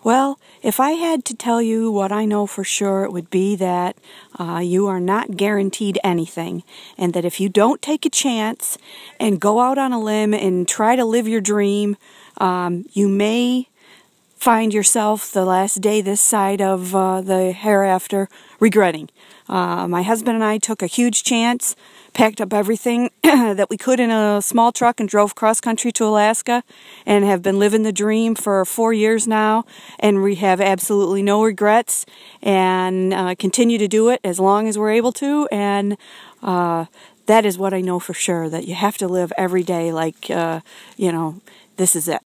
Well, if I had to tell you what I know for sure, it would be that you are not guaranteed anything, and that if you don't take a chance and go out on a limb and try to live your dream, you may find yourself the last day this side of the hereafter regretting. My husband and I took a huge chance, packed up everything that we could in a small truck and drove cross country to Alaska, and have been living the dream for 4 years now, and we have absolutely no regrets, and continue to do it as long as we're able to, and that is what I know for sure, that you have to live every day like, this is it.